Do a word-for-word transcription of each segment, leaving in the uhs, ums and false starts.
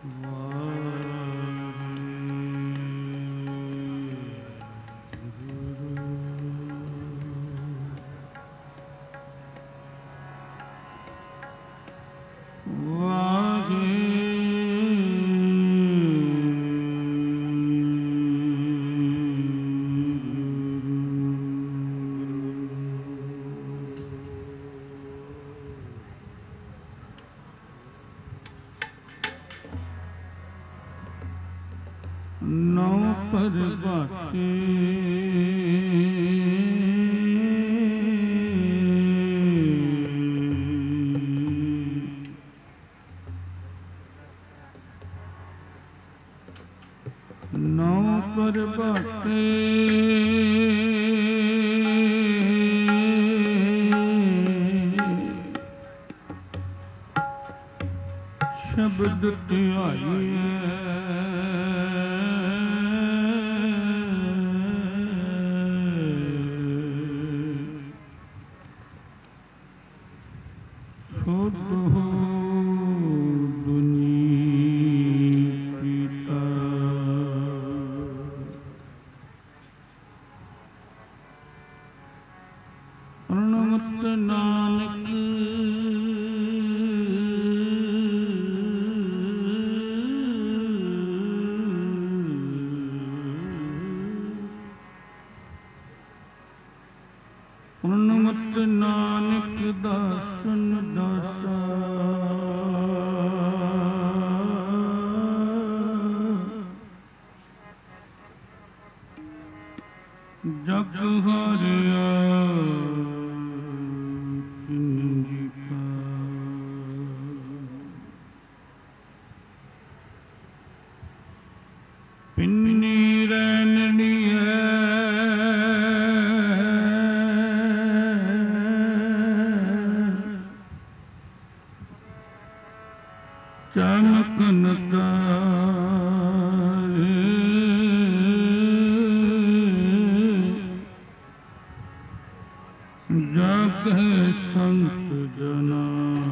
ਸ਼ਬਦ ਧਿਆਈਐ ਛੋਟੋ ਦੁਨੀ ਪੀਤਾ ਪ੍ਰਣਮਤ ਨਾਨਕ ਪ੍ਰਣਮਤ ਨਾਨਕ ਦਾਸਨ ਦਾਸਾ ਜਗ ਹਾਰਿਆ ਕਿੰਜੀ ਕਾ ਪਿੰਨੀ ਰੈਣਨੀ ਹੈ ਚਮਕਨ ਤਾਰੇ ਜਾਗੈ ਸੰਤ ਜਨਾ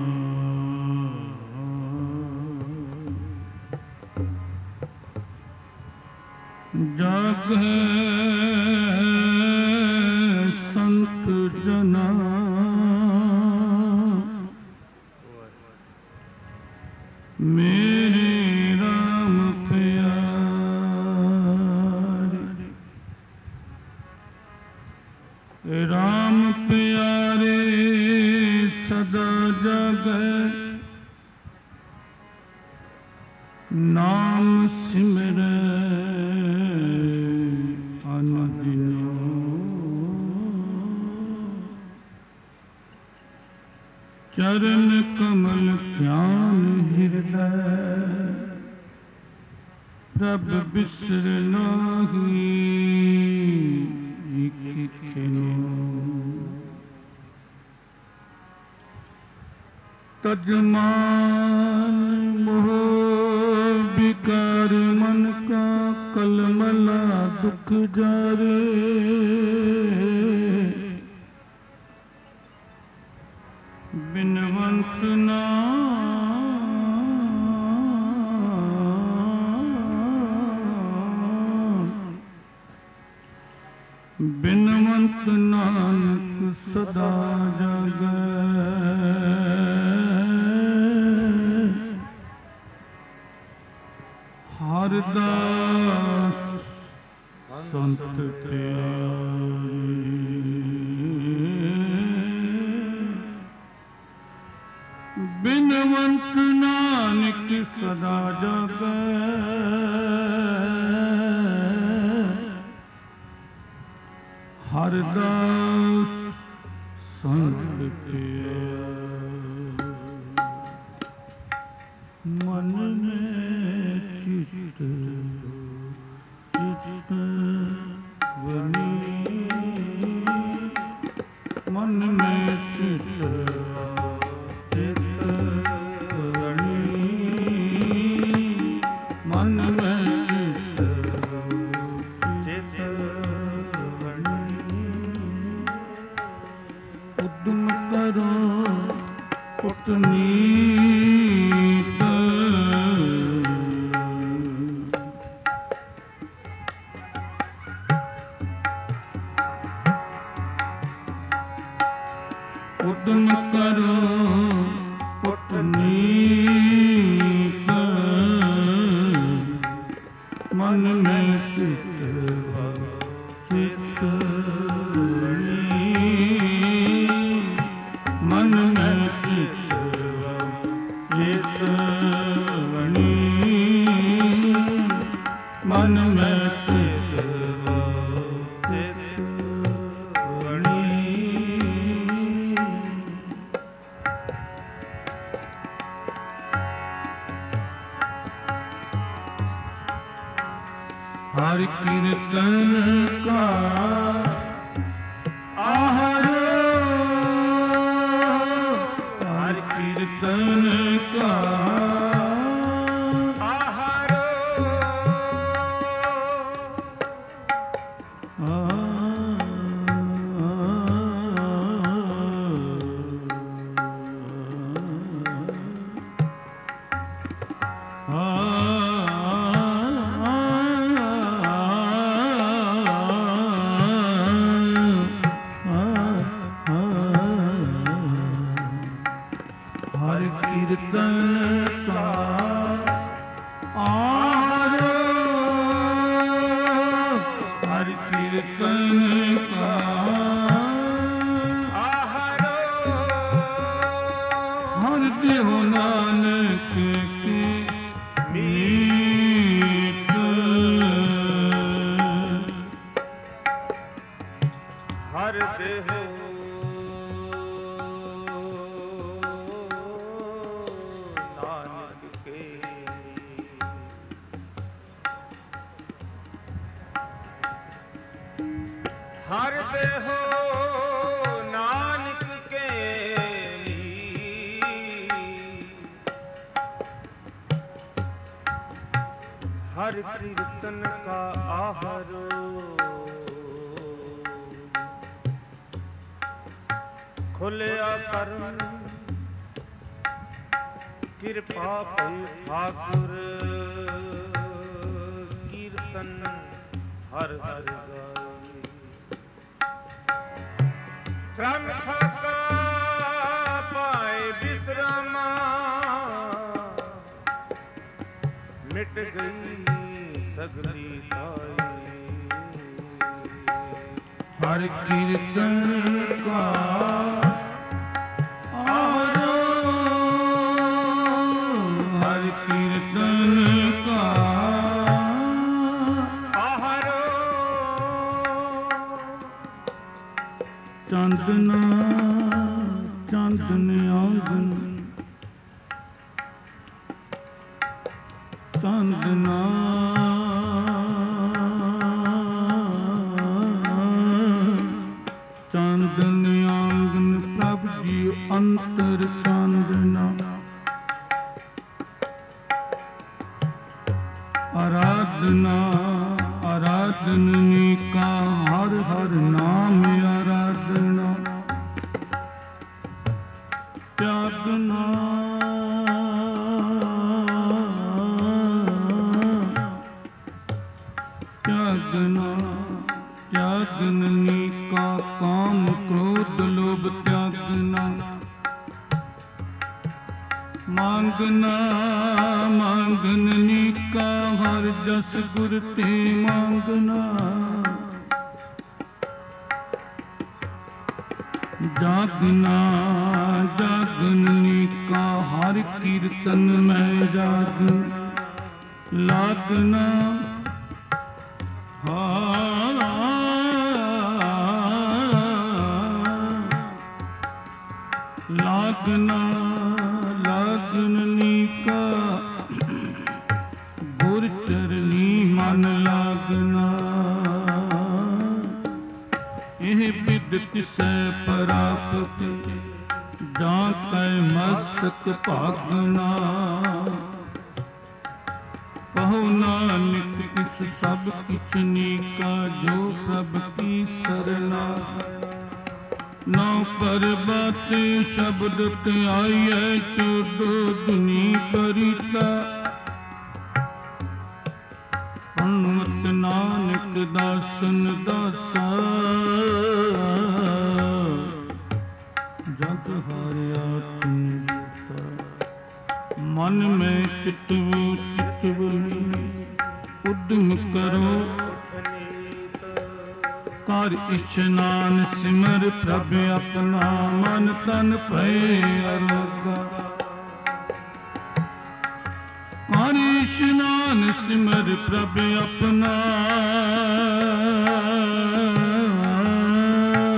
ਜਾਗੈ ਸੰਤ ਜਨਾ ਮੇਰੇ ਰਾਮ ਪਿਆਰੇ ਰਾਮ ਪਿਆਰੇ ਸਦਾ ਜਾਗੈ ਨਾਮ ਸਿਮਰੈ ਅਨਦਿਨੋ ਚਰਨ ਕਮਲ ਧਿਆਨ ਹਿਰਦੈ ਪ੍ਰਭ ਬਿਸਰ ਨਾਹੀ ਇਕਿਖਿਨੋ ਤਜਮਾਨ ਮੋਹ ਵਿਕਾਰ ਮਨ ਕਾ ਕਲਮਲਾ ਦੁਖ ਜਾਰੇ ਬਿਨਵੰਤ ਨਾਮ ਬਿਨਵੰਤ ਨਾਨਕ ਸਦਾ ਜਾਗੈ ਹਰ ਦਾਸ ਸੰਤ ਪਿਆਰੇ ਬਿਨਵੰਤ ਨਾਨਕ ਸਦਾ ਜਾਗੈ ਹਰ ਦਾਸ ਸੰਤ ਪਿਆਰੇ ਮਨ ਮੈਂ ਚਿਤ ਚਿਤ ਵਨੀ ਮਨ ਮੈਂ ਚਿਤ ਨੀਤ ਹਰਿ ਕੀਰਤਨ ਕਾ ਆਹਰ ਹਰਿ ਕੀਰਤਨ ਕਾ ਆਹਰ ਕੀਰਤਨ ਕਾ ਆਹਰ ਹਰਿ ਕੀਰਤਨ ਕਾ ਆਹਰ ਹਰਿ ਦੇਹੁ ਨਾਨਕ ਕੀ ਮੀਤ ਹਰਿ ਦੇਹੁ ਹਰਿ ਦੇਹੁ ਨਾਨਕ ਕੇ ਹਰਿ ਕੀਰਤਨ ਕਾ ਆਹਰ ਖੁੱਲਿਆ ਕਰਮ ਕਿਰਪਾ ਭਈ ਠਾਕੁਰ ਕੀਰਤਨ ਹਰਿ ਹਰਿ ਸ਼ਰਮ ਥਕਾ ਪਾਏ ਬਿਸਰਾਮਾ ਮਿਟ ਗਈ ਸਗਲੀ ਤਾਈ ਹਰਿ ਕੀਰਤਨ ਕਾ ਆਹਰ ਹਰਿ ਕੀਰਤਨ ਕਾ ਆਹਰ ਚਾਂਦਨਾ ਚਾਂਦਨ ਆਂਗਨ ਚਾਂਦਨਾ ਚਾਂਦਨ ਆਂਗਨ ਪ੍ਰਭ ਜੀ ਅੰਤਰ ਚਾਂਦਨਾ ਆਰਾਧਨਾ ਆਰਾਧਨੀ ਕਾ ਹਰ ਹਰ ਨਾਮ ਆਰਾਧਨਾ त्यागना त्यागना त्यागनी का काम क्रोध लोभ त्यागना मांगना मांगनी का हर जस गुर ते मांगना जागना जागनी का हर कीर्तन में जाग लागना लागना लागनी का गुर चरनी मन लागना ਇਹ ਬਿਦ ਕਿਸੈ ਪ੍ਰਾਪਤ ਜਾਂ ਕੈ ਮਸਤਕ ਭਾਗਨਾ ਕਹੋ ਨਾਨਕ ਇਸ ਸਭ ਕਿਛ ਨੀਕਾ ਜੋ ਪ੍ਰਭ ਕੀ ਸਰਨਾ ਨੌ ਪਰਬਤੇ ਸ਼ਬਦ ਤੇ ਆਈਐ ਚੋਦੋ ਦੁਨੀ ਪਰਿਤਾ ਹਨੂਮਤ ਨਾਨਕ ਦਾਸਨ ਦਾਸਾ ਜਗ ਹਾਰਿਆ ਤੂੰ ਜੀਤਾ ਮਨ ਮੈਂ ਚਿਤਵ ਚਿਤਵਨੀ ਉਦਮ ਕਰੋ ਕਰ ਇਸ਼ਨਾਨ ਸਿਮਰ ਪ੍ਰਭ ਆਪਣਾ ਮਨ ਤਨ ਭਏ ਅਰੋਗਾ ਕਰ ਇਸ਼ਨਾਨ ਸਿਮਰ ਪ੍ਰਭ ਆਪਣਾ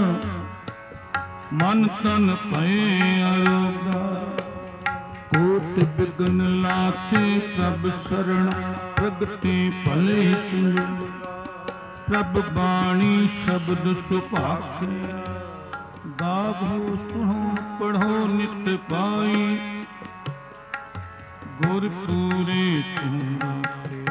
ਮਨ ਤਨ ਭਏ ਅਰੋਗਾ ਕੋਟ कोटि बिघ्न लाथे प्रभ शरण प्रगति भले सुन प्रभ बाणी शब्द सुभाखे गावो सुनो पढ़ो नित पाई गुर पूरे तुम राखे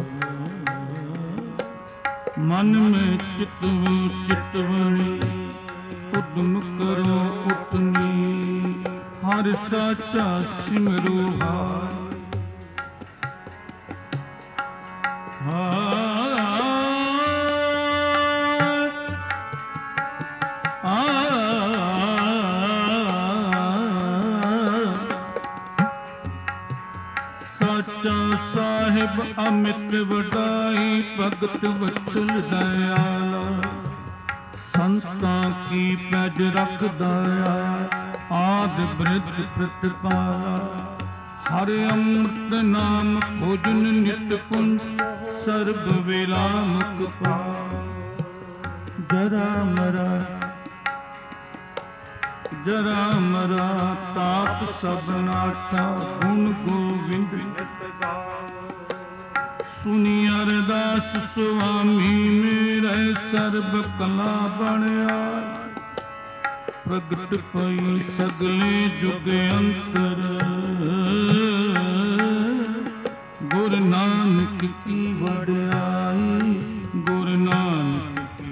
मन में चितव चितवनी उद्म करो उतनी हर साचा सिमरो हार साचा साहिब अमित वडाई भगत वचल दयाला संतां की पैज रख दया आद वृद्ध प्रतिपाला हर अमृत नाम भोजन नित पुंज सर्व विरामक पा जरा मरा जरा मरा ताप सब नाटा गुण गोविंद सुनी अरदास स्वामी मेरे सर्ब कला बणया प्रगट पई सगले जुग अंतर गुरु नानक की वड्याई गुरु नानक की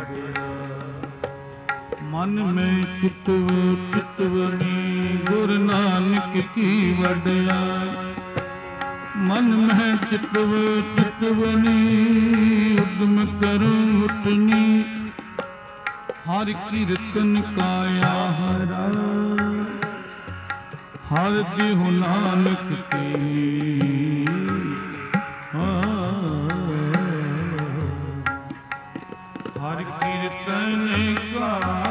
वड्याई मन में चितव चितवनी गुरु नानक की वड्याई मन में चितव चितवनी उद्म करो उठनी हर कीर्तन काया हरा हर देहु नानक की हर कीर्तन का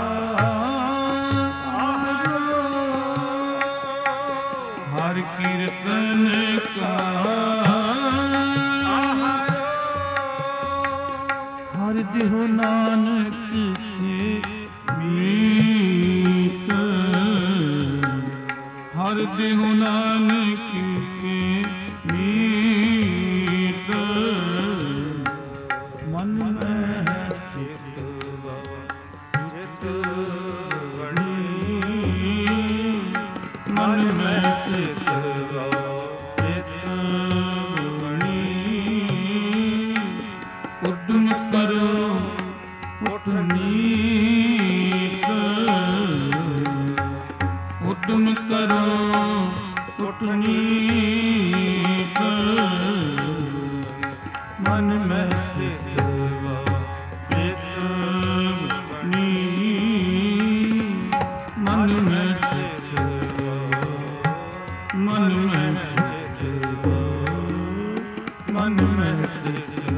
हर कीर्तन का हर देहु नानक के मीत हर देहु नानक के मीत मन में चितव चितवनी मन में चितव चितवनी उद्यम करो उठनी उद्यम करो उठनी मन में चितव चितवनी मन में चितव मन में चितव मन में चितव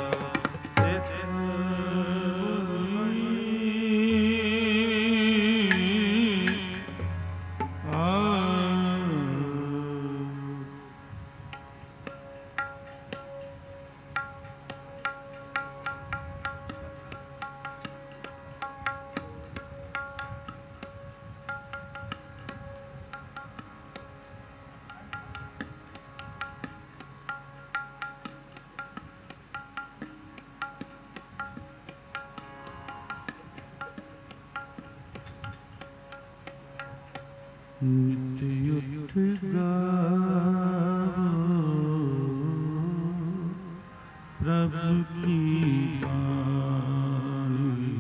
नित्य उठ गावो प्रभु की वाणी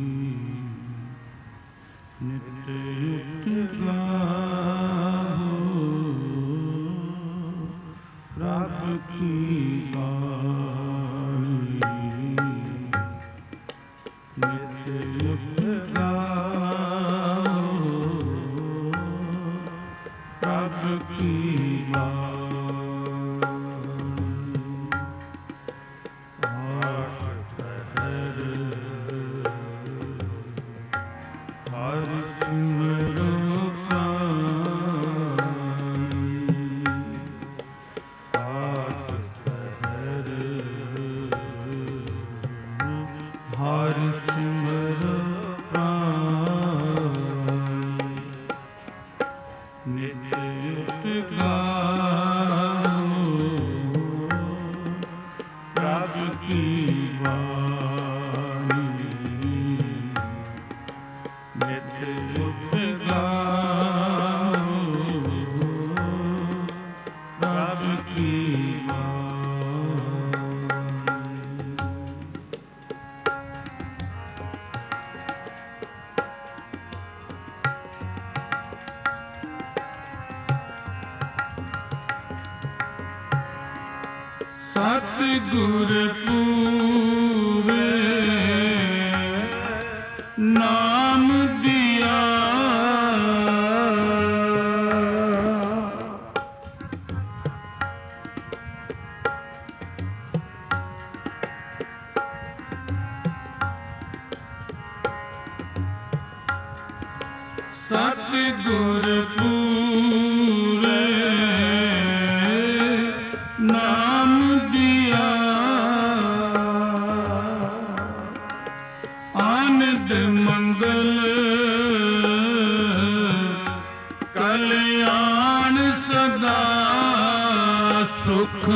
नित्य उठ गावो प्रभु की वाणी नित्य उठ प्रभु की आठ ठहर हर सिमरो आठ ठहर हर सिमरो नित्य सतगुर पूरे नाम दिया, सतगुर पूरे नाम दिया, आनंद मंगल कल्याण सदा सुख,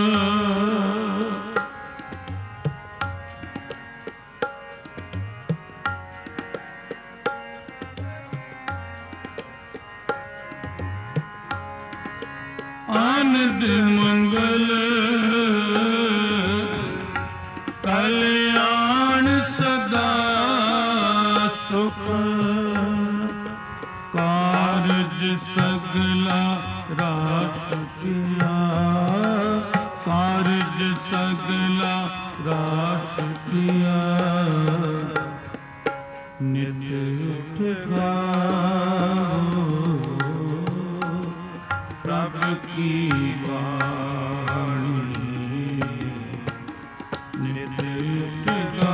आनंद मंगल कल्याण सदा सुख, कारज सगला रास किया, कारज सगला रास किया, नित्य उठ गाओ प्रभु की वाणी, नित्य उठ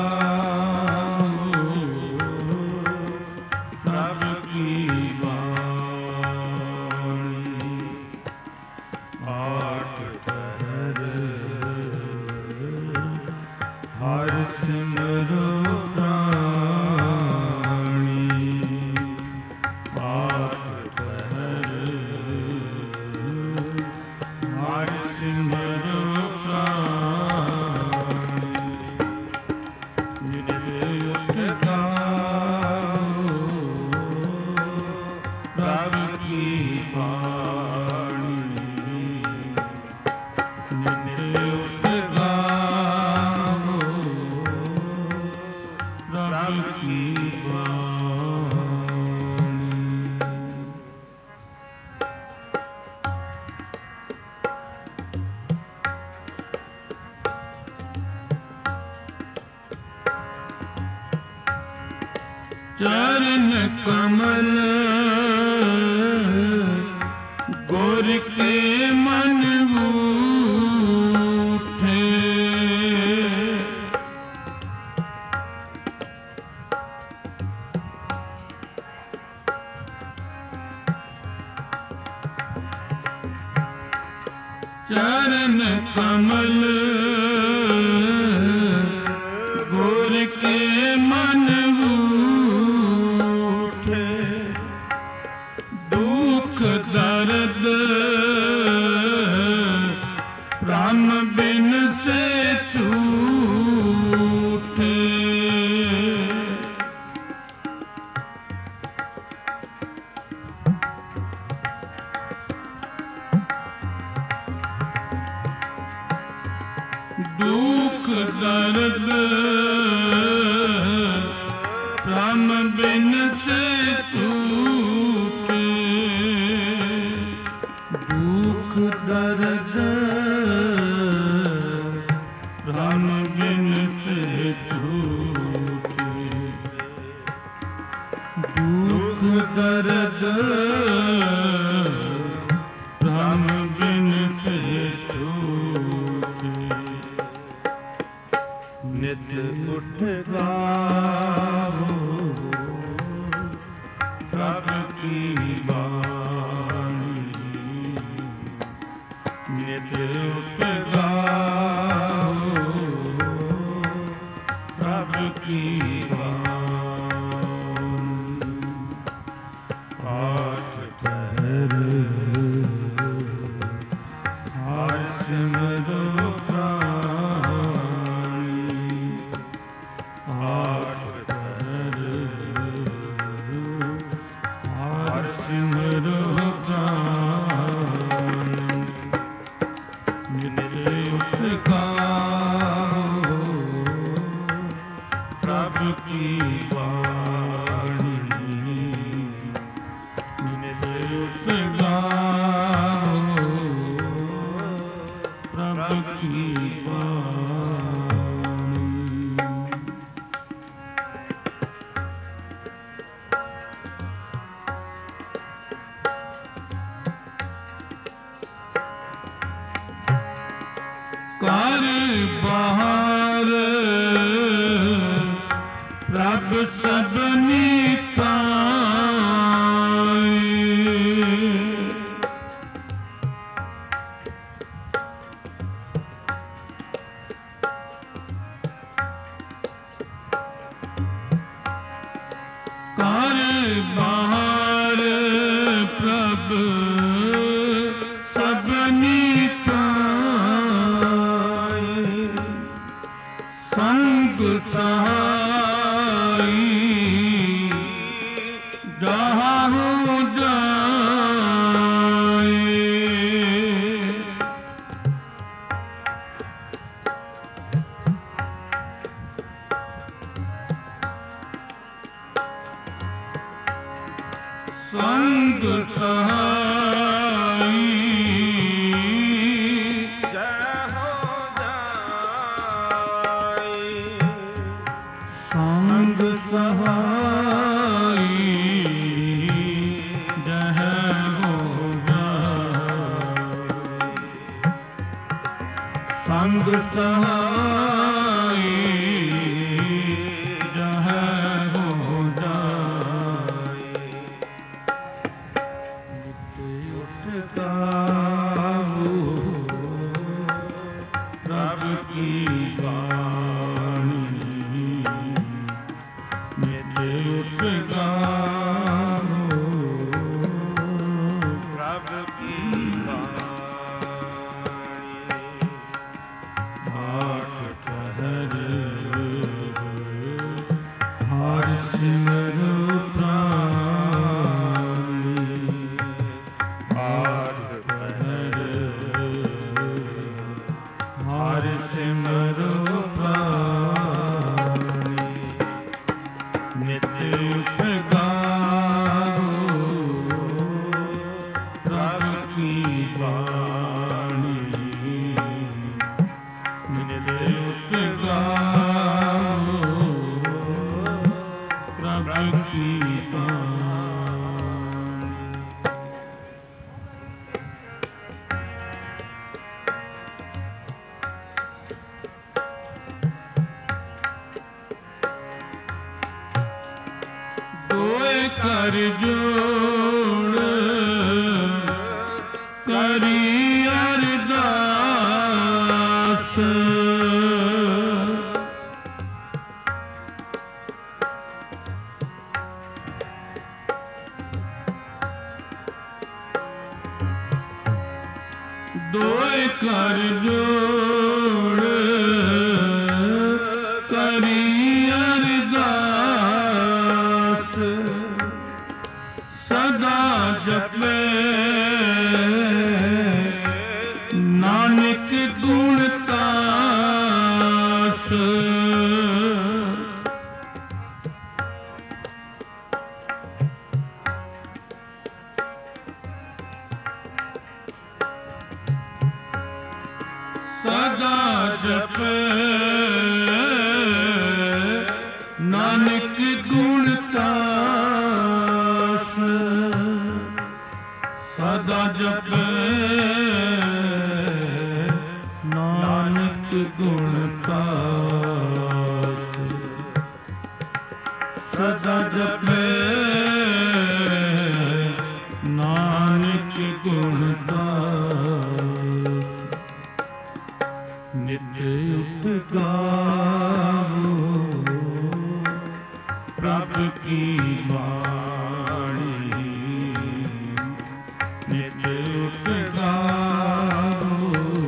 गाओ प्रभु की वाणी। आठ पहर हर सिमरो प्राणी, आठ पहर हर सिमरो प्राणी, नित्य उठ गाओ प्रभु की वाणी, नित्य उठ गाओ प्रभु की वाणी। चरण कमल गुर के मन बूठे, चरण कमल गुर के मन बूठे, दुख दर्द प्राण बिन से छूटे, दुख दर्द प्राण बिन से छूटे, दुख दर्द प्राण बिन से छूटे, दुख दर्द प्राण बिन से छूटे, नित्य उठ गाओ प्रभु की वाणी, नित्य उठ गाओ प्रभु की वाणी। आठ पहर ਕਰ ਬਾਹਰ ਪ੍ਰਭ ਸਭਨੀ ਤਾਈ। ਕਰ ਬਾਹਰ ਪ੍ਰਭ ਸਭਨੀ ਤਾਈ। ਸੰਗ ਸਹਾਈ ਜਹਾਂ ਜਾਏ। ਸੰਗ ਸਹਾਈ ਜਹਾਂ ਜਾਏ। ਸੰਗ ਸਹਾਈ ਜਹ ਹੋ ਜਾਏ। ਸੰਗ ਸਹਾਈ ਜਹ ਹੋ ਜਾਏ। ਨਿਤ ਉੱਠ ਗਾਵੋ ਪ੍ਰਭ ਕੀ ਬਾਣੀ। ਨਿਤ ਉੱਠ ਗਾਵੋ ਪ੍ਰਭ ਕੀ ਬਾਣੀ। ਆਠ ਪਹਿਰ ਹਰਿ ਸਿਮਰ ਪ੍ਰਾਣੀ। ਆਠ ਪਹਿਰ ਹਰਿ ਸਿਮਰ ਪ੍ਰਾਣੀ। ਨਿਤ ਉੱਠ ਗਾਵੋ ਪ੍ਰਭ ਕੀ ਬਾਣੀ। ਨਿਤ ਉੱਠ ਗਾਵੋ ਪ੍ਰਭ ਕੀ ਬਾਣੀ। ਦੋਏ ਕਰ ਜੋੜ ਕਰੀ ਅਰਦਾਸ। ਦੋਏ ਕਰ ਜੋੜ ਕਰੀ ਅਰਦਾਸ। ਸਦਾ ਜਪੇ ਨਾਨਕ ਗੁਣ ਤਾਸ। ਸਦਾ ਜਪੇ ਨਾਨਕ ਗੁਣ ਤਾਸ। ਸਦਾ ਜਪੇ ਨਾਨਕ ਗੁਣ ਤਾਸ। ਸਦਾ ਜਪੇ ਨਾਨਕ ਗੁਣ ਤਾਸ। ਨਿਤ ਉੱਠ ਗਾਵੋ ਪ੍ਰਭ ਕੀ ਬਾਣੀ। ਨਿਤ ਉੱਠ ਗਾਵੋ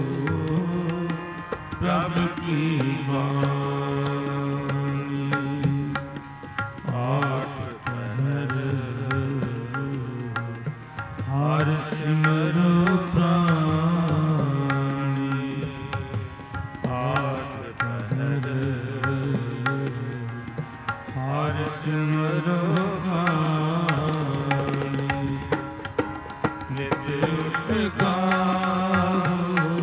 ਪ੍ਰਭ ਕੀ ਬਾਣੀ। ਆਠ ਪਹਿਰ ਹਰਿ ਸਿਮਰ ਪ੍ਰਾਣੀ। ਆਠ ਪਹਿਰ ਹਰਿ ਸਿਮਰ ਪ੍ਰਾਣੀ। ਨਿਤ ਉੱਠ ਗਾਵੋ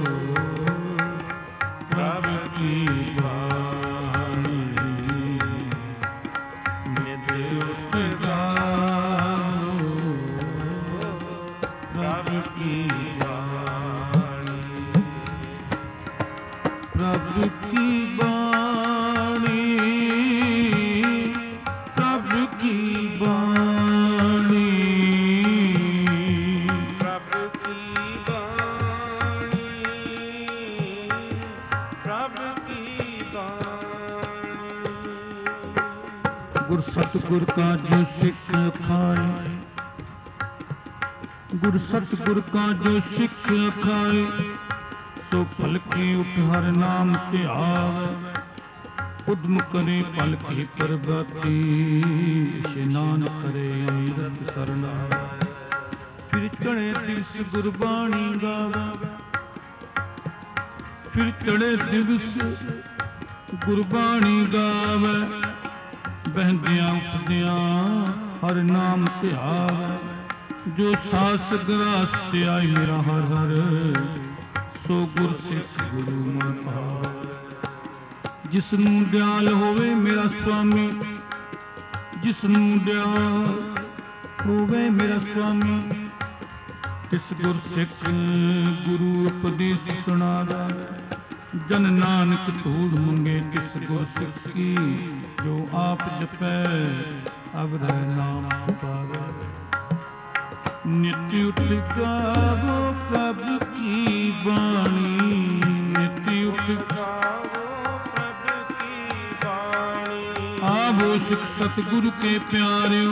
ਪ੍ਰਭ ਕੀ ਬਾਣੀ। ਨਿਤ ਉੱਠ ਗਾਵੋ ਪ੍ਰਭ ਕੀ ਬਾਣੀ। प्रभ की बाणी, प्रभ की बाणी, प्रभ की बाणी, प्रभ की बाणी। गुर सतगुर का जो सिख खाए, गुर सतगुर का जो सिख खाए, सो फल की उठ हर नाम ध्यावे। उद्म करे पल की प्रभाती, इशनान करे अमृत सरना। फिर चढ़े दिवस गुरबाणी गावे, फिर चढ़े दिवस गुरबाणी गावे। बहदियां उठदियां हर नाम ध्यावे। जो सास ग्रास ते आई मेरा हर हर, सो गुर सिख गुरु मन भावे। जिसनू दयाल होवे मेरा स्वामी, जिसनू दयाल होवे मेरा स्वामी, तिस गुर सिख गुरु उपदेश सुनावे। जन नानक धूड़ मंगे तिस गुर सिख की, जो आप जपै अवध नाम पावे। नित्य उठ गावो प्रभु की बाणी, नित्य उठ गावो प्रभु की बाणी। आवो सिख सतगुरु के प्यारियो,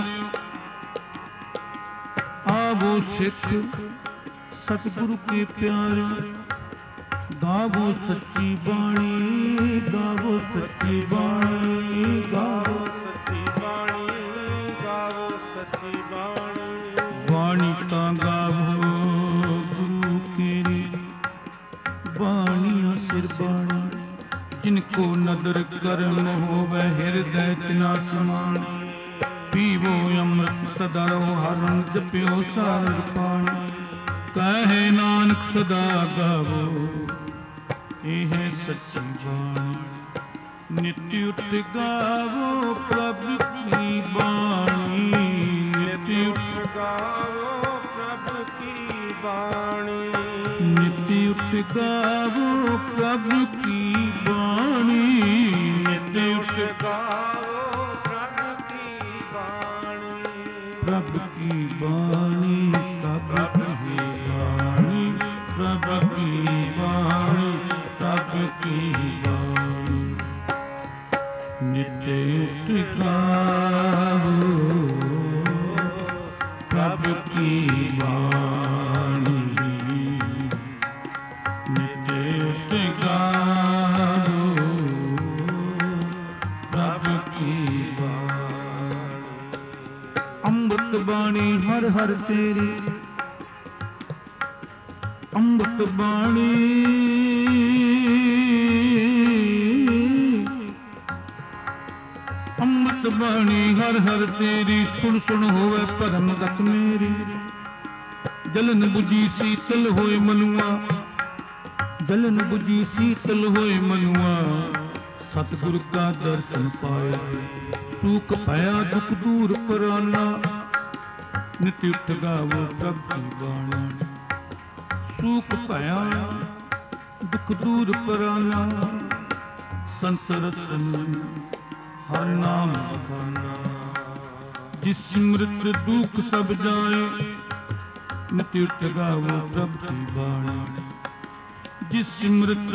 आवो सिख सतगुरु के प्यारियो। गावो सच्ची बाणी, गावो सच्ची बाणी, गावो सच्ची बाणी, गावो सच्ची बाणी। बाणी ता गावो गुरु केरी, बाणिया सिर बाणी। जिनको नदर करम होवे हृदय तिना समान। पीवो अमृत सदा रहो हर रंग जप्यो सार पानी। कहे नानक सदा गावो ਇਹ ਸੱਚੀ ਬਾਣੀ। ਨਿਤਿ ਉਠ ਗਾਵੋ ਪ੍ਰਭ ਕੀ ਬਾਣੀ, ਨਿਤਿ ਉਠ ਗਾਵੋ ਪ੍ਰਭ ਕੀ ਬਾਣੀ। ਨਿਤਿ ਉਠ ਗਾਵੋ ਪ੍ਰਭ ਕੀ ਬਾਣੀ, ਨਿਤਿ ਉਠ ਗਾਵੋ ਪ੍ਰਭ ਕੀ ਬਾਣੀ। ਪ੍ਰਭ ਕੀ ਬਾਣੀ, ਪ੍ਰਭ ਕੀ ਬਾਣੀ, ਪ੍ਰਭ ਕੀ ਬਾਣੀ, ਪ੍ਰਭ ਕੀ ਬਾਣੀ। ਨਿਤਿ ਉਠ ਗਾਵੋ ਪ੍ਰਭ ਕੀ ਬਾਣੀ, ਨਿਤਿ ਉਠ ਗਾਵੋ ਪ੍ਰਭ ਕੀ ਬਾਣੀ। ਅੰਮ੍ਰਿਤ ਬਾਣੀ ਹਰ ਹਰ ਤੇਰੀ, ਅੰਮ੍ਰਿਤ ਬਾਣੀ ਅੰਮ੍ਰਿਤ ਬਾਣੀ ਹਰ ਹਰ ਤੇਰੀ। ਸੁਣ ਸੁਣ ਹੋਵੇ ਭਰਮ ਗਤ ਮੇਰੀ। ਜਲਨ ਬੁਝੀ ਸੀਤਲ ਹੋਏ ਮਨੁਆ, ਜਲਨ ਬੁਝੀ ਸੀਤਲ ਹੋਏ ਮਨੁਆ। ਸਤਿਗੁਰ ਕਾ ਦਰਸ਼ਨ ਪਾਏ, ਸੂਖ ਭਇਆ ਦੁਖ ਦੂਰ ਪਰਾਨਾ। ਨਿਤਿ ਉਠ ਗਾਵੋ ਪ੍ਰਭ ਕੀ ਬਾਣੀ, ਸੂਖ ਭਇਆ ਦੁਖ ਦੂਰ ਪਰਾਨਾ। ਸੰਤ ਰਸਨ ਹਰ ਨਾਮ ਖਾਨਾ। ਜਿਸ ਸਿਮਰਤ ਦੁਖ ਸਭ ਜਾਏ, ਨਿਤਿ ਉਠ ਗਾਵੋ ਪ੍ਰਭ ਕੀ ਬਾਣੀ। ਜਿਸ ਸਿਮਰਤ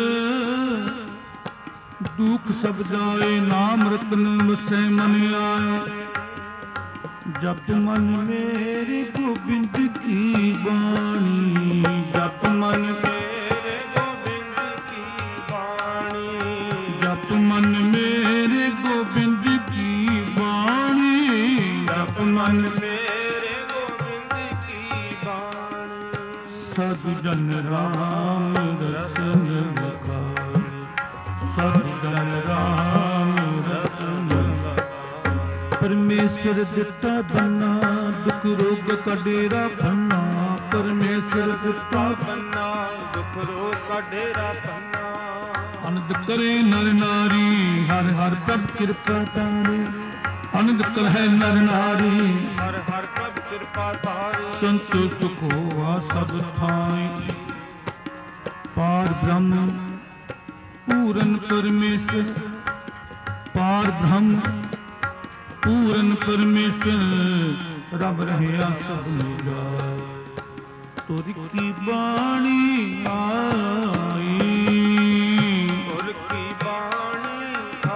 ਦੁਖ ਸਭ ਜਾਏ, ਨਾਮ ਰਤਨ ਵਸੈ ਮਨ ਆਏ। ਜਪ ਮਨ ਮੇਰੇ ਗੋਬਿੰਦ ਕੀ ਬਾਣੀ, ਜਪ ਮਨ ਮੇਰੇ ਗੋਬਿੰਦ ਕੀ ਬਾਣੀ। ਜਪ ਮਨ ਮੇਰੇ ਗੋਬਿੰਦ ਕੀ ਬਾਣੀ, ਜਪ ਮਨ ਮੇਰੇ ਗੋਬਿੰਦ ਕੀ ਬਾਣੀ। ਸਾਧੂ ਜਨ ਰਾਮ ਰਸਨ ਵਖਾਏ, ਸਾਧੂ ਜਨ ਰਾਮ ਰਸਨ ਪਰਮੇਸ਼ਰ ਦਿੱਤਾ ਬੰਨਾ, ਦੁਖ ਰੋਗ ਕਾ ਡੇਰਾ ਬੰਨਾ। ਪਰਮੇਸ਼ਰ ਦਿੱਤਾ ਬੰਨਾ, ਦੁਖ ਰੋਗ ਕਾ ਡੇਰਾ ਬੰਨਾ। ਅਨੰਦ ਕਰੇ ਨਰ ਨਾਰੀ, ਹਰ ਹਰ ਪ੍ਰਭ ਕਿਰਪਾ ਤਾਰੇ। ਅਨੰਦ ਕਰਹਿ ਨਰ ਨਾਰੀ, ਹਰ ਹਰ ਪ੍ਰਭ ਕਿਰਪਾ ਤਾਰੇ। ਸੰਤ ਸੁਖ ਹੋਆ ਸਭ ਥਾਈ। ਪਾਰ ਬ੍ਰਹਮ पूरन परमेश्वर पार ब्रह्म पूरन परमेश्वर रब रहिया सब मेरा तुर की बाणी आई ਤੁਰ ਕੀ ਬਾਣੀ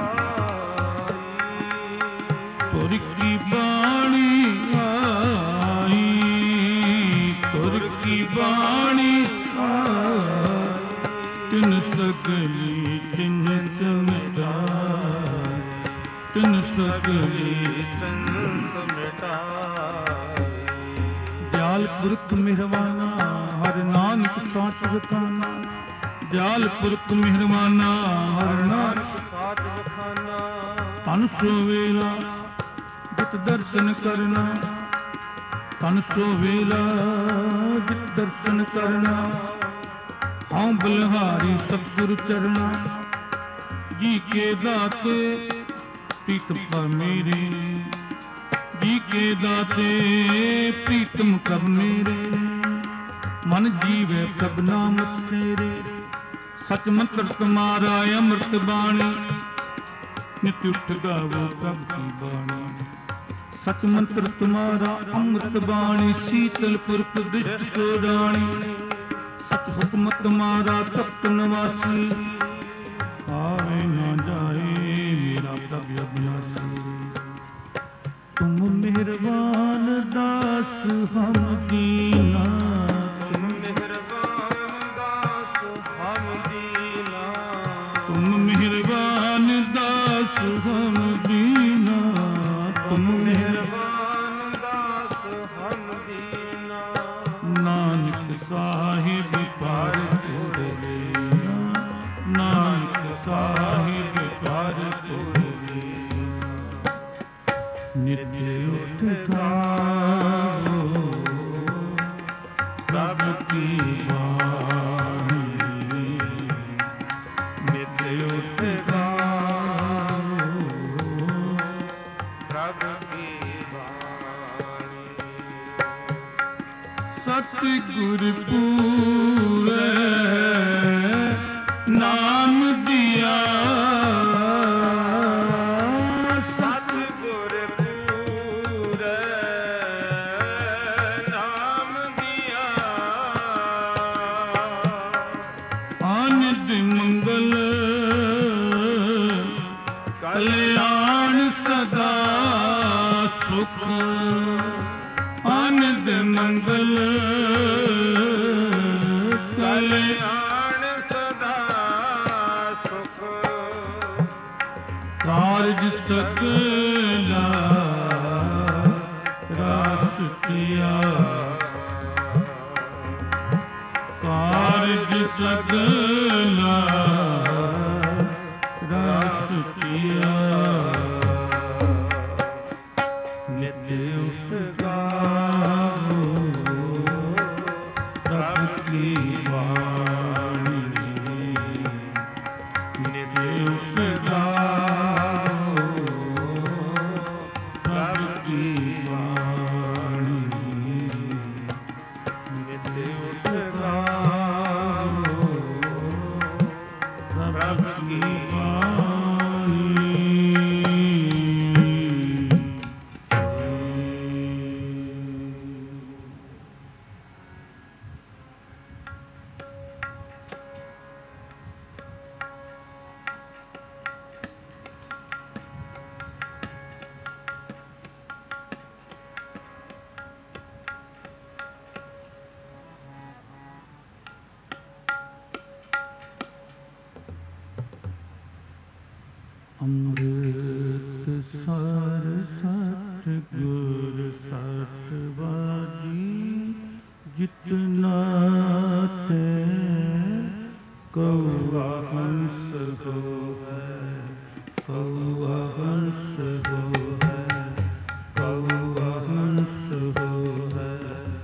ਆਈ तुर की बाणी आई तुर की बाणी आई तिन सगली चिंत मिटाई तिन सगली ਚੰਤ ਮਿਟਾਈ दयाल पुरख मेहरबाना हर नानक साच बखाना दयाल पुरख मेहरबाना हर नानक ਸਾਚ ਬਖਾਨਾ तन सो वेला जित दर्शन करना तन सो वेला जित दर्शन करना हाँ बलिहारी सतगुरु चरना जी के दाते प्रीतम पर मेरे जी के दाते प्रीतम कब मेरे मन जीवे कब नामत तेरे सच मंत्र तुम्हारा अमृत बाणी नित्य उठ गावो प्रभ की बाणी सच मंत्र तुम्हारा अमृत बाणी शीतल पुरख दृष्ट सोडाणी सच हुक्म तुम्हारा तप्त निवासी आवे ना जाए मेरा प्रभ अविनाशी तुम मेहरबान दास हम दीना ਤੁਮ ਮਿਹਰਬਾਨ ਦਾਸ ਹਮ ਦੀਨਾ तुम मेहरबान दास हम दीना तुम मेहरबान ਮਿਹਰਬਾਨ ਦਾਸ ਹਮ ਦੀਨਾ नानक साहिब पर तुर लेना नानक साहिब पर तुर लेना नित्य उठ गावो प्रभ की बाणी नित्य उठ गावो ਪ੍ਰਭ ਕੀ ਬਾਣੀ सतगुर पूरे नाम दिया ਸਤਿਗੁਰ ਪੂਰੇ ਨਾਮ ਦਿਆ आनंद मंगल कल्याण सदा सुख आनंद मंगल कल्याण ਕਲਿਆਣ ਸਦਾ ਸੁਖ कारज सकला रास किया कारज सकला रास किया नित्य उठ गावो प्रभ की वाणी नित्य उठ गावो प्रभ की वाणी नित्य उठ गावो प्रभ की ਅੰਮ੍ਰਿਤ ਸਰ ਸਤਿਗੁਰ ਸਤਿਵਾਦੀ ਜਿਤਨਾ ਤੇ ਕਉਆ ਹੰਸ ਹੋਵੈ ਕਉਆ ਹੰਸ ਹੋਵੈ ਕਉਆ ਹੰਸ ਹੋਵੈ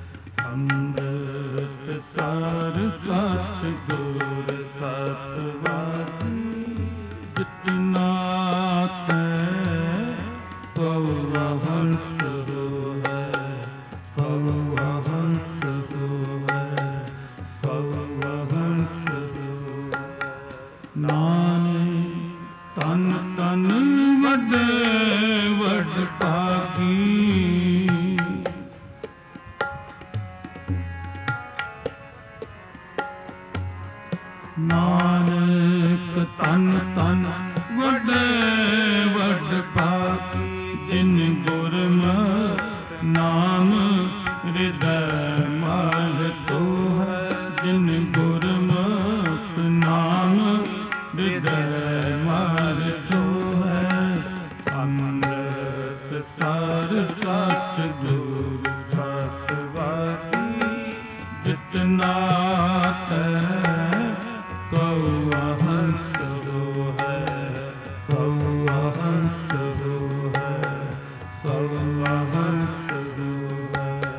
ਅੰਮ੍ਰਿਤ ਸਰ ਸਤਿਗੁਰ ਸਤਿਵਾਦੀ जितना ते कौआ हंस होवै कौआ हंस होवै कौआ हंस होवै ना ਨਾਨਕ ਤਨ ਤਨ ਵੱਡੇ ਵੱਡ ਪਾਕੀ ਜਿਨ ਗੁਰਮਤਿ ਨਾਮ ਹਿਰਦੈ ਮਲ ਤੋਹੈ ਜਿਨ ਗੁਰਮਤਿ ਨਾਮ ਹਿਰਦੈ ਮਲ ਤੋਹੈ ਅੰਮ੍ਰਿਤ ਸਰ ਸਤਿ ਗੁਰ ਸਤਿਵਾਦੀ ਜਿਤਨਾ ਤੈ ਕਉਆ ਹੰਸ ਸੋ ਹੈ ਕਉਆ ਹੰਸ ਸੋ ਹੈ ਕਉਆ ਹੰਸ ਸੋ ਹੈ।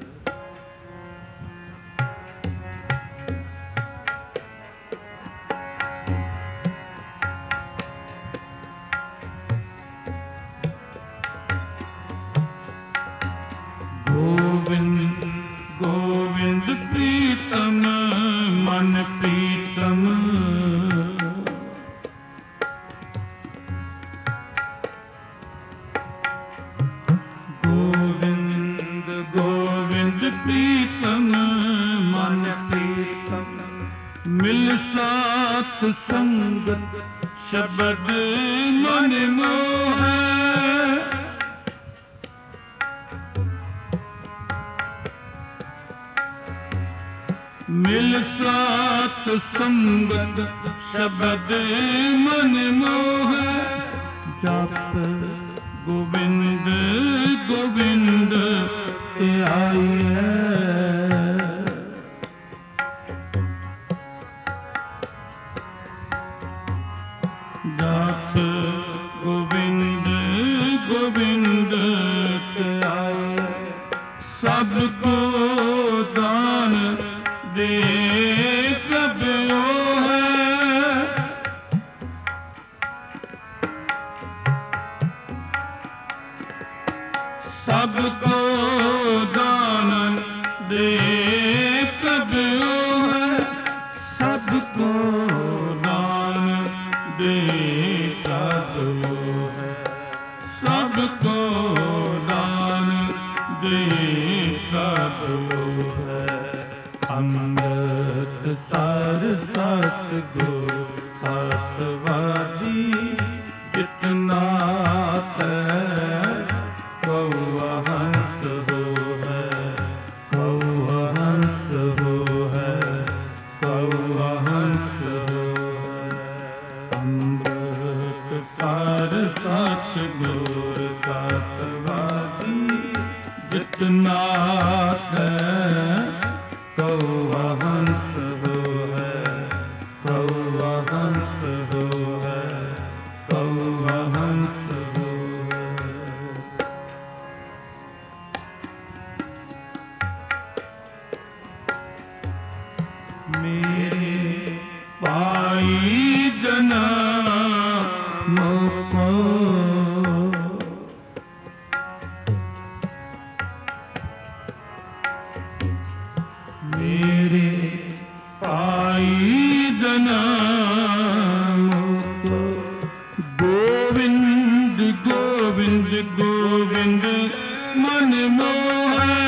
ਗੋਬਿੰਦ ਗੋਬਿੰਦ ਪ੍ਰੀਤਮ ਮਨ ਪ੍ਰੀਤਮ ਗੋਬਿੰਦ ਗੋਬਿੰਦ ਪ੍ਰੀਤਮ ਮਨ ਪ੍ਰੀਤਮ ਮਿਲ ਸਾਥ ਸੰਗਤ ਸ਼ਬਦ ਮਨ ਮੋਹੈ ਮਿਲ ਸਾਥ ਸੰਗਤ ਸ਼ਬਦ ਮਨ ਮੋਹੈ ਜਪ ਗੋਬਿੰਦ ਗੋਬਿੰਦ ਧਿਆਈਐ ਜਪ ਗੋਬਿੰਦ ਗੋਬਿੰਦ ਧਿਆਈਐ ਸਭ ਕੋ ਦਾਨ ਦੇ ਪ੍ਰਭੂ ਹੈ ਸਭ ਕੋ ਦਾਨ ਦੇ ਪ੍ਰਭੂ ਹੈ ਸਭ ਕੋ ਦਾਨ ਦੇ ਪ੍ਰਭੂ ਹੈ ਸਭ ਕੋ ਦਾਨ ਦੇ ਪ੍ਰਭੂ ਹੈ। ਅੰਮ੍ਰਿਤ ਸਰ ਸਤਿ ਗੁਰ ਸਤਿਵਾਦੀ ਜਿਤਨਾ ਤੈ ਕਉਆ ਹੰਸ ਹੋ ਹੈ ਕਉਆ ਹੰਸ ਹੋ ਹੈ ਕਉਆ ਹੰਸ ਹੋ ਹੈ। ਅੰਮ੍ਰਿਤ ਸਰ ਸਤਿ ਗੁਰ ਸਤਿਵਾਦੀ ਜਿਤਨਾ ਤੈ ਕਉਆ ਹੰਸ ਹੋ ਹੈ ਕਉਆ ਹੰਸ ਹੋ ਹੈ ਕਉਆ ਹੰਸ ਹੋ ਹੈ। ਮੇਰੇ ਭਾਈ ਜਨਮ ਕੋ ਮੇਰੇ ਭਾਈ ਜਨਮ ਕੋ ਗੋਬਿੰਦ ਗੋਬਿੰਦ ਗੋਬਿੰਦ ਮਨ ਮੋਹੈ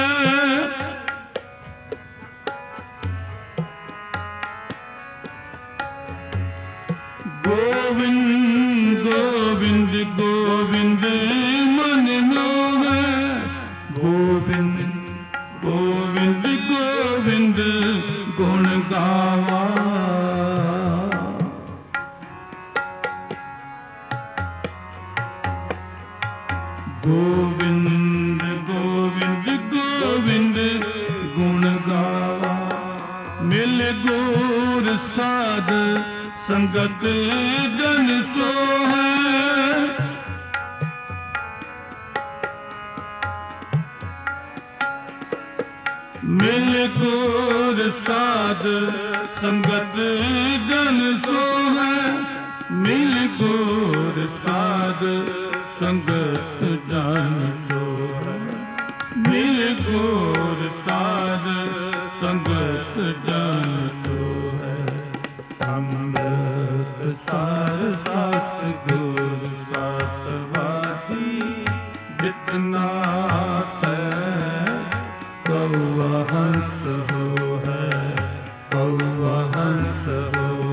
ਗੋਬਿੰਦ ਗੋਬਿੰਦ ਗੋਬਿੰਦ ਮਨ ਮੋਹੈ ਗੋਬਿੰਦ ਗੋਬਿੰਦ ਗੋਬਿੰਦ ਗੁਣ ਗਾਵਾ ਗੋਬਿੰਦ ਗੋਬਿੰਦ ਗੋਬਿੰਦ ਗੁਣ ਗਾਵਾ ਮਿਲ ਗੁਰ ਸਾਧ ਸੰਗਤ ਜਨ ਸੋਹੈ ਮਿਲ ਗੁਰ ਸਾਧ ਸੰਗਤ ਜਨ ਸੋਹੈ ਮਿਲ ਗੁਰ ਸਾਧ ਸੰਗਤ ਜਨ ਸੋਹੈ ਮਿਲ ਗੁਰ ਸਾਧ ਸੰਗਤ ਜਨ ਸੋਹੈ। ਅੰਮ੍ਰਿਤ ਸਰ ਸਤਿ ਗੁਰ ਸਤਿਵਾਦੀ ਜਿਤਨਾ ਤੈ ਕਉਆ ਹੰਸ ਹੋ ਹੈ ਕਉਆ ਹੰਸ ਹੋ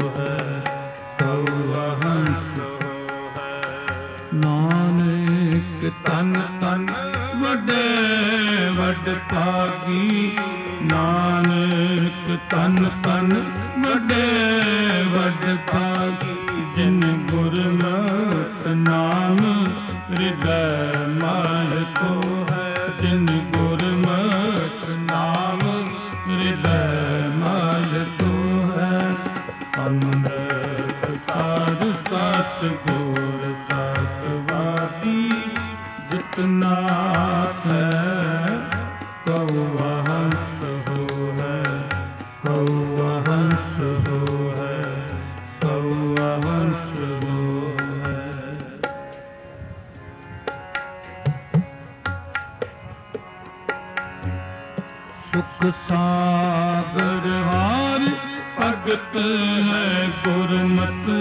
ਤਨ ਤਨ ਵੱਡੇ ਵੱਡ ਭਾਗੀ ਜਿਨ ਗੁਰਮਤਿ ਨਾਮ ਹਿਰਦੈ ਮਲ ਕੋ ਹੈ। ਜਿਨ ਗੁਰਮਤਿ ਨਾਮ ਹਿਰਦੈ ਮਲ ਕੋ ਹੈ। ਅੰਮ੍ਰਿਤ ਸਾਧ ਸਤਿਗੁਰ ਸਤਿਵਾਦੀ ਜਿਤਨਾ ਹੈ ਕਉਆ ਹੰਸ ਹੋ ਹੈ। ਕਉਆ ਹੰਸ ਹੋ ਹੈ। ਕਉਆ ਹੰਸ ਹੋ ਹੈ। ਸੁਖ ਸਾਗਰ ਹਾਰ ਭਗਤ ਹੈ ਗੁਰਮਤਿ।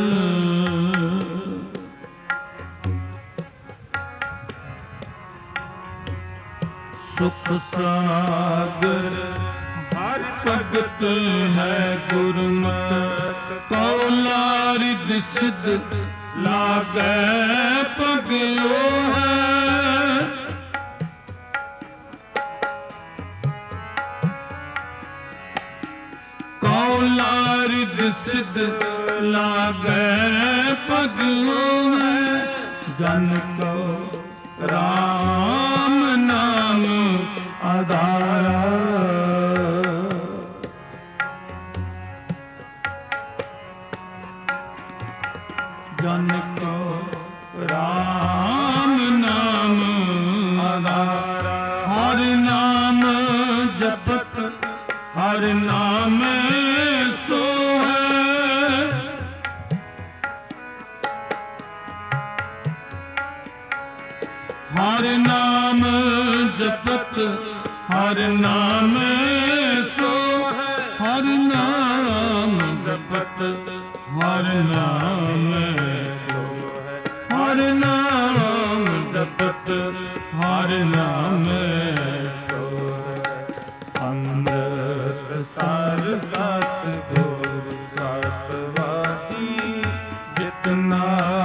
ਸੁਖ ਸਾਗਰ ਹਰ ਭਗਤ ਹੈ ਗੁਰਮਤਿ। ਕਉ ਲਾਰਿ ਸਿਧ ਲਾਗੈ ਪਗਿਓ ਹੈ। ਕਉ ਲਾਰਿ ਸਿਧ ਲਾਗੈ ਪਗਿਓ ਹੈ। ਜਨ ਕੋ ਰਾਮ ਨਾਮ ਆਧਾਰਾ। ਜਨ ਕੋ ਰਾਮ ਨਾਮ ਆਧਾਰਾ। ਹਰ ਨਾਮ ਜਪਤ ਹਰ ਨਾਮ ਸੋ ਹੈ। ਹਰ ਨਾਮ ਜਪਤ ਹਰ ਨਾਮ ਸੋ ਹੈ। ਹਰ ਨਾਮ ਜਪਤ ਹਰ ਨਾਮ ਸੋ ਹੈ। ਹਰ ਨਾਮ ਜਪਤ ਹਰ ਨਾਮ ਸੋ ਹੈ। ਅੰਮ੍ਰਿਤ ਸਰ ਸਤਿਗੁਰ ਸਤਿਵਾਦੀ ਜਿਤਨਾ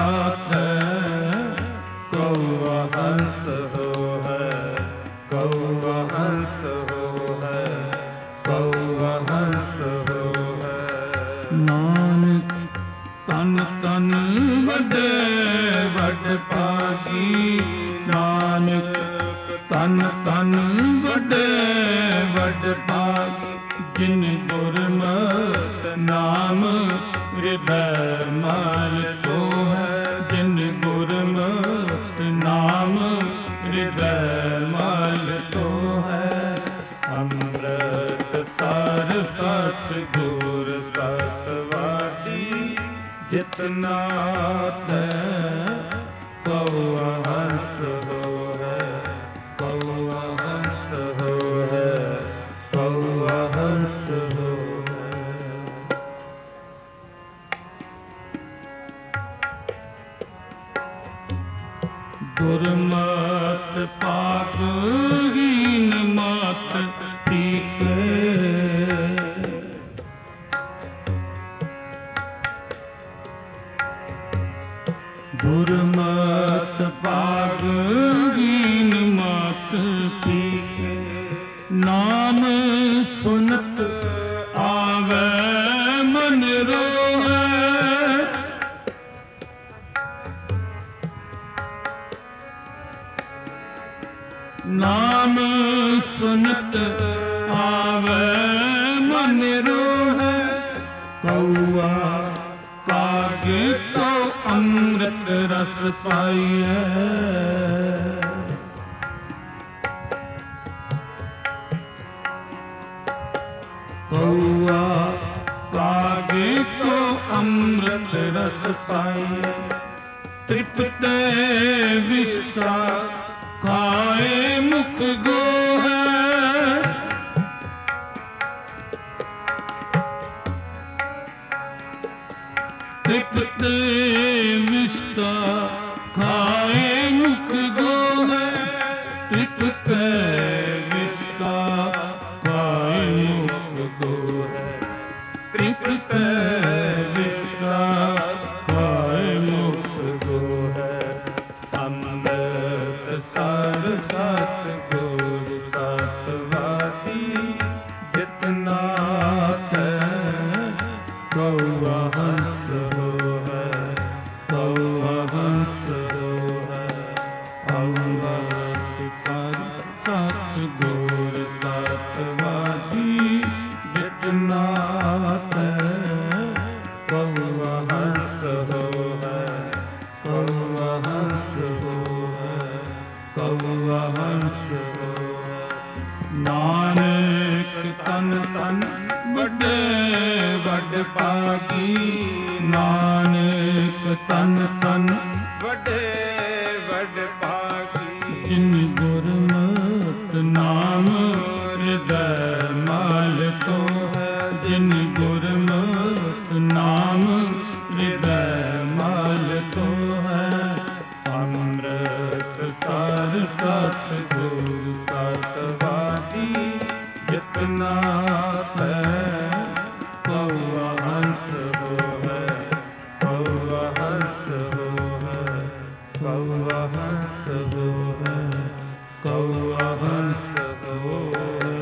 ਕਉਆ ਹੰਸ ਹੋ ਹੈ। ਕਉਆ ਹੰਸ ਹੋ ਹੈ। ਕਉਆ ਹੰਸ ਹੋ ਹੈ। ਨਾਨਕ ਤਨ ਤਨ ਵੱਡੇ ਵੱਡ ਭਾਗੀ। ਨਾਨਕ ਤਨ ਤਨ ਵੱਡੇ ਵੱਡ ਭਾਗੀ ਜਿਨ ਗੁਰਮਤਿ ਨਾਮ ਹਿਰਦੈ ਮਲ ਕੋ ਹੈ। ਜਿਨ ਗੁਰਮਤਿ ਨਾਮ ਹਿਰਦੈ ਮਲ ਕੋ ਹੈ। ਅੰਮ੍ਰਿਤ ਸਰ ਸਤਿਗੁਰ ਸਤਿਵਾਦੀ ਜਿਤਨਾ ਤੈ ਕਉਆ ਹੰਸ ਹੋ ਹੈ। ਕਉਆ ਹੰਸ ਹੋ ਹੈ। ਕਉਆ ਹੰਸ ਹੋ ਹੈ। ਗੁਰਮਤਿ ਪਾਪ ਹੀਨ ਮਤ ਪੀਕੇ। ਗੁਰਮਤਿ ਪਾਪ ਹੀਨ ਮਤ ਪੀਕੇ। ਨਾਮ ਸੁਨਤ ਆਵੈ ਮਨ ਰੋਹੈ। ਨਾਮ ਸੁਨਤ ਆਵੈ ਮਨ ਰੋਹੈ। ਕਉਆ ਕਾਗੇ ਕੋ ਅੰਮ੍ਰਿਤ ਰਸ ਪਾਈਐ। ਕਉਆ ਕਾਗੇ ਕੋ ਅੰਮ੍ਰਿਤ ਰਸ ਪਾਈਐ। ਤ੍ਰਿਪਤੈ ਵਿਸ਼ਟਾ ਖਾਏ ਮੁਖ ਗੋਹੈ। ਤ੍ਰਿਪਤੈ ਵਿਸ਼ਟਾ ਖਾਏ ਮੁਖ ਗੋਹੈ। ਤ੍ਰਿਪਤੈ ਵਿਸ਼ਟਾ ਖਾਏ ਮੁਖ ਗੋਹੈ। ਤ੍ਰਿਪਤੈ ਵਿਸ਼ਟਾ ਖਾਏ ਮੁਖ ਗੋਹੈ। ਅੰਮ੍ਰਿਤ ਸਰ ਸਤਿਗੁਰ ਸਤਿਵਾਦੀ ਜਿਤਨਾ जितनाथ कौआ हंस हो है, कौआ हंस हो है, कौआ हंस हो है। नानक तन तन बड़े बड़ पागी, नानक तन तन ਵੱਡੇ ਵੱਡ ਭਾਗੀ। जिन गुरमत नाम हृदय माल तो है, जिन गुरमत नाम हृदय माल तो है। अमृत सार सतगुरु सतवादी जितना है, कौआ हंस हो है, कौआ हंस हो है, कौआ हंस हो है, कौआ हंस हो है।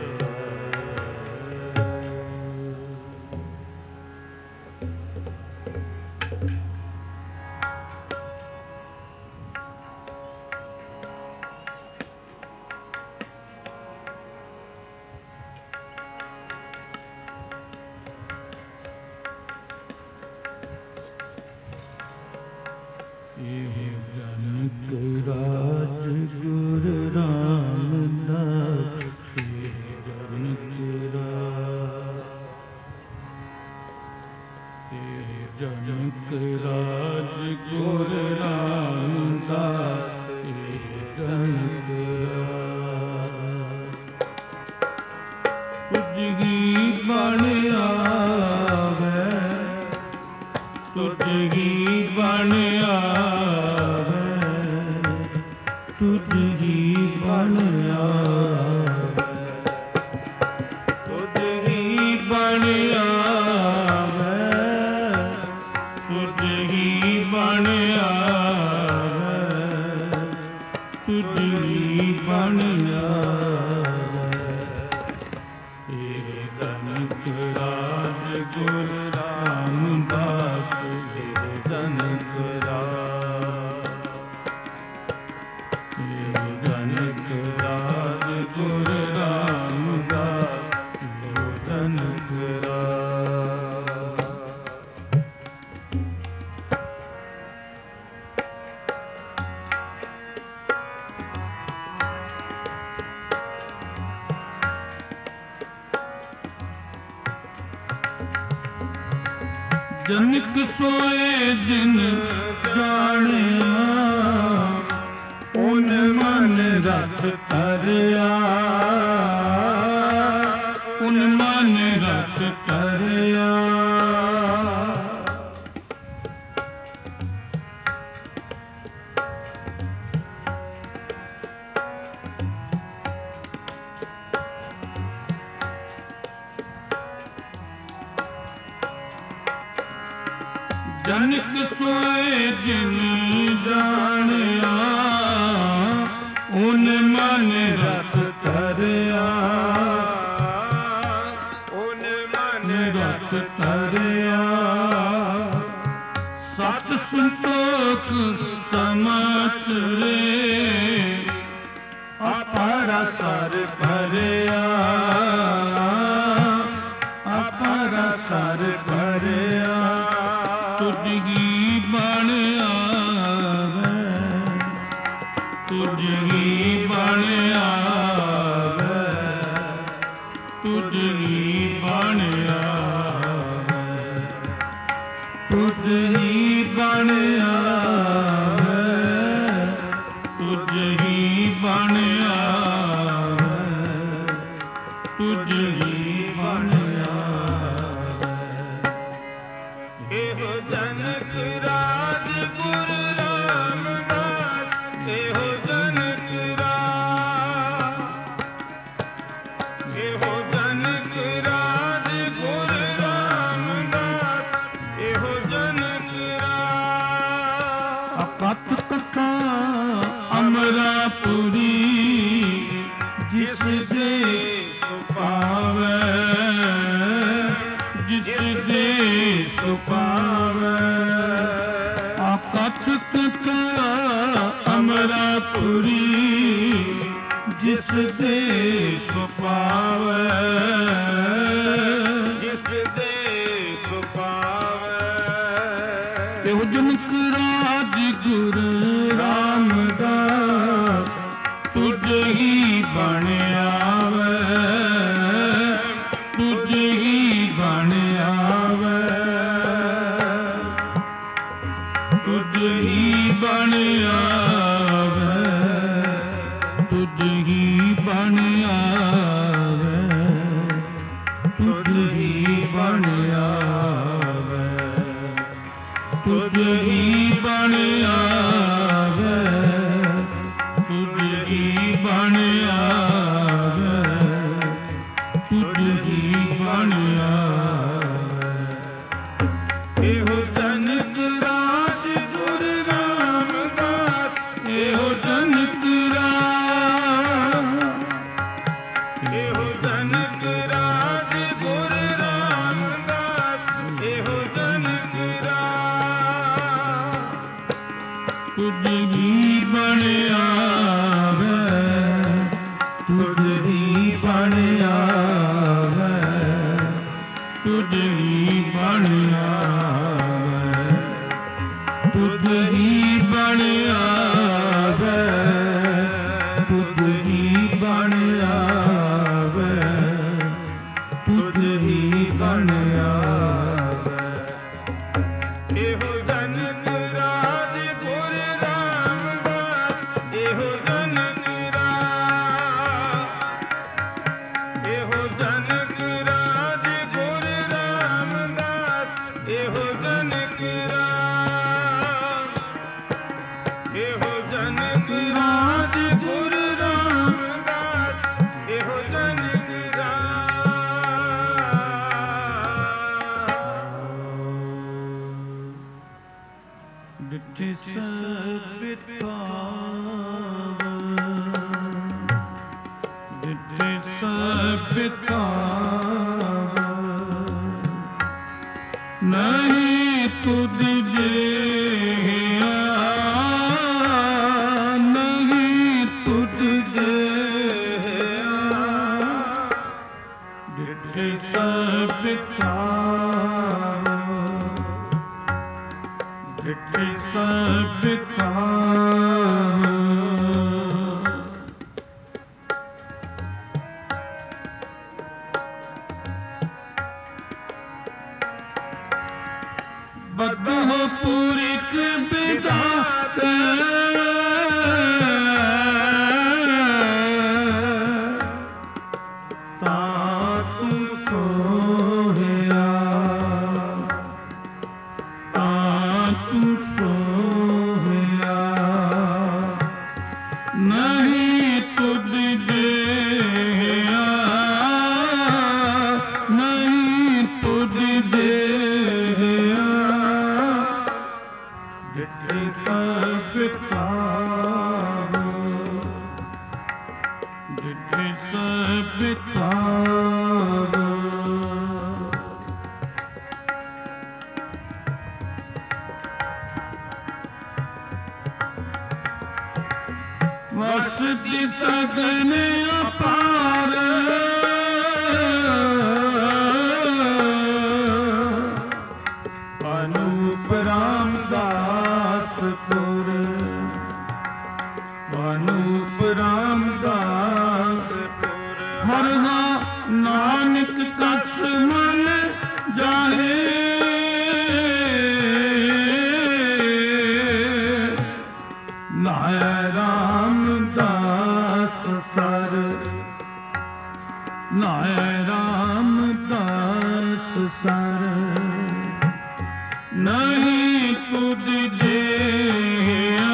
जनक राज गुरु रामदास, जनक राज जनक राज गुरु रामदास, जनक राज। तुझी बण आवे, तुझी बण आवे, तुझी बण आवे, तुझी बण आवे, तुझी बण आवे, तुझी बण आवे। हे जनक राज गुरु रामदास, जनक राज, जनक राज गुरु रामदास, जनक राज। जनक सोए दिन जानिया, उन मन रख तरया, उन मन रख तरया। जनक सोए दिन जानिया, उन मन रख तरया, उन मन रख तरया। सत संतोख समाचरे, अपारा सर भरया, अपारा सर भरया। तुझी बण आवे, तुझी बण आवे, तुझी बण आवे, तुझी बण आवे, तुझी बण आवे, तुझी बण आवे। एहो जनक राज गुरु रामदास, एहो जनक राज, एहो जनक राज गुरु रामदास, एहो जनक राज। अकथ कथा अमरापुरी, जिस देश पावे, जिस देश पावे। अकथ कथा अमरापुरी, जिस देश पावे। ਜਨਕ ਰਾਜ ਗੁਰ ਰਾਮਦਾਸ ਤੁਝ ਹੀ ਬਣ ਆਵੇ, ਤੁਝ ਹੀ ਬਣ ਆਵੇ, ਤੁਝ ਹੀ ਬਣ ਆਵੇ, ਤੁਝ ਹੀ ਬਣ ਆਵੇ, ਤੁਝ ਹੀ ਬਣ ਆਵੇ, ਤੁਝ ਹੀ ਬਣ ਆਵੇ, ਤੁਝ ਹੀ ਬਣ ਆਵੇ, ਤੁਝ ਹੀ ਬਣ ਆਵੇ। ਇਹੋ ਜਨਕ ਰਾਜ ਗੁਰ ਰਾਮਦਾਸ, ਇਹੋ ਜਨਕ ਰਾਜ, ਇਹੋ ਜਨਕ ਰਾਜ ਗੁਰ ਰਾਮਦਾਸ, ਇਹੋ ਜਨਕ ਰਾਜ ਤੁਝ ਹੀ ਬਣ ਆਵੇ, ਤੁਝ ਹੀ ਬਣ ਆਵੇ, ਤੁਝ ਹੀ ਬਣ ਆਵੇ, ਤੁਝ ਹੀ ਬਣ ਆਵੇ, ਤੁਝ ਹੀ ਬਣ ਆਵੇ, ਤੁਝ ਹੀ ਬਣ ਆਵੇ। ਇਹੋ ਜਨਕ ਰਾਜ ਗੁਰ ਰਾਮਦਾਸ, ਇਹੋ ਜਨਕ ਰਾਜ, ਇਹੋ ਜਨਕ ਰਾਜ ਗੁਰ ਰਾਮਦਾਸ, ਇਹੋ ਜਨਕ ਰਾਜ, ਇਹੋ ਜਨਕ ਰਾਜ ਗੁਰ ਰਾਮਦਾਸ, ਇਹੋ ਜਨਕ ਰਾਜ। ਡਿਠੇ ਸਭ ਪਾਵ, ਡਿਠੇ ਸਭ ਪਾਵ, ਨਹੀਂ ਤੁਧ ਜਿਹਾ, ਨਹੀਂ ਤੁਧ ਜਿਹਾ, ਡਿਠੇ ਸਭ ਪਾਵ, ਡਿਠੇ ਸਭ ਪਾਵ, ਬਦਹੁ ਪੁਰਿਖ ਬਿਧਾਤ, ਤਾ ਤੂੰ ਸੋਹਿਆ, ਤਾ ਤੂੰ ਸੋਹਿਆ, ਨਹੀਂ ਤੁਧ ਜਿਹਾ, ਨਹੀਂ ਤੁਧ ਜਿਹਾ, ਡਿਠੇ ਸਭ ਪਾਵ, ਡਿਠੇ ਸਭ ਪਾਵ, ਵਸਤਿ ਸਗਨ ਅਪਾਰ, ਅਨੂਪ ਰਾਮਦਾਸ ਸੁਰ, ਅਨੂਪ ਰਾਮਦਾਸ ਸੁਰ, ਹਰ ਨਾਨਕ ਕਸ ਮਨ ਜਾਹੇ, ਨਾਇ ਰਾਮਦਾਸ ਸਰ, ਨਾਇ ਰਾਮਦਾਸ ਸਰ, ਨਹੀਂ ਤੁਧ ਜਿਹਾ,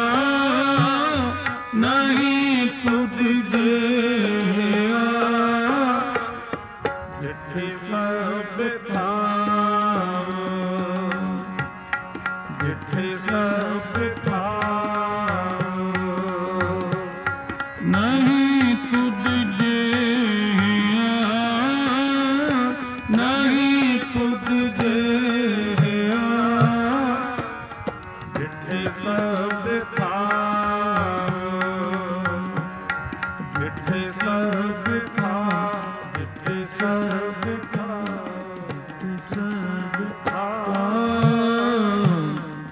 ਨਹੀਂ ਤੁਧ ਜਿਹਾ, ਡਿਠੇ ਸਭ ਪਾਵ, ਡਿਠੇ ਸਭ ਪਾਵ, ਨਹੀਂ ਤੁਧ ਜਿਹਾ, ਨਹੀਂ ਤੁਧ ਜਿਹਾ, ਡਿਠੇ ਸਭ ਪਾਵ, ਡਿਠੇ ਸਭ ਪਾਵ, ਡਿਠੇ ਸਭ ਪਾਵ, ਡਿਠੇ ਸਭ ਪਾਵ,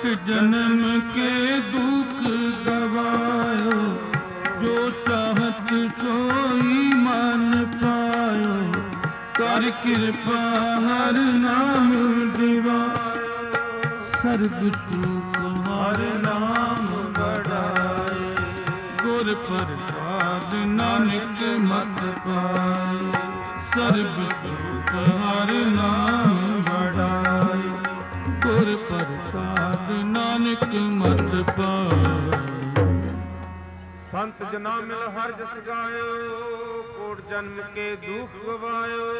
जन्म के दुख गवायो, जो चाहत सोई मन पायो, कर कृपा हर नाम दिवायो, सर्ब सुख हर नाम बढ़ाए, गुर प्रसाद नानक मत पाए, सर्ब सुख हर नाम बढ़ाए, गुर प्रसाद नानक मत पाए। संत जना मिल हर जस गायो, कोट जन्म के दुख गवायो,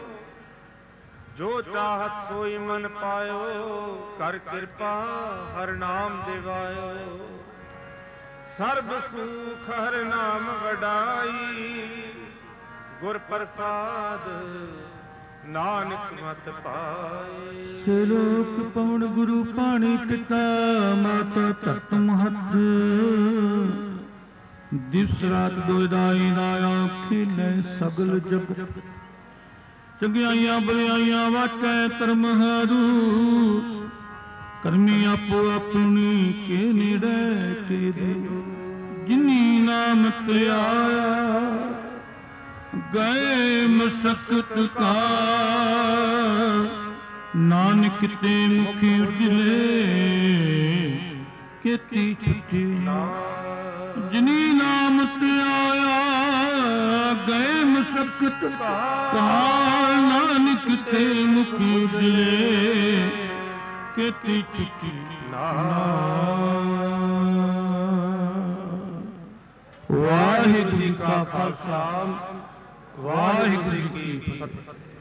जो चाहत सोई मन पायो, कर कृपा हर नाम दिवायो, सर्ब सुख हर नाम वडाई, गुर प्रसाद नानक मत पाए। श्लोक पवन गुरु पाणी पिता माता धरत महत, दिवस रात दुਇਦਾਈ ਰਾਇਆ ਖੇਲੇ ਸਗਲ ਜਗ, ਚੰਗਿਆਈਆਂ ਬਲਿਆਈਆਂ ਵਾਟੈ ਧਰਮ ਹਾਰੂ, ਕਰਮੀ ਆਪੋ ਆਪਣੀ ਕੇ ਨੇੜੇ ਕੇ ਦੇ, ਜਿਨੀ ਨਾਮ ਤੇ ਆਇਆ ਗਏ ਮਸਕਤ ਕਾ, ਨਾਨਕ ਤੇ ਮੁਖੀ ਉਜਲੇ ਕੀਤੀ ਛੁੱਟੀ, ਜਿਨੀ ਨਾਮ ਤੇ ਆਇਆ ਗਏ ਮਸਕਤ ਕਾ, ਨਾਨਕ ਤੇ ਮੁਖੀ ਉਜਲੇ ਕੀਤੀ ਛੁੱਟੀ। ਵਾਹਿਗੁਰੂ ਜੀ ਕਾ ਖਾਲਸਾ, ਵਾਹਿਗੁਰੂ ਜੀ ਕੀ ਫਤਿਹ।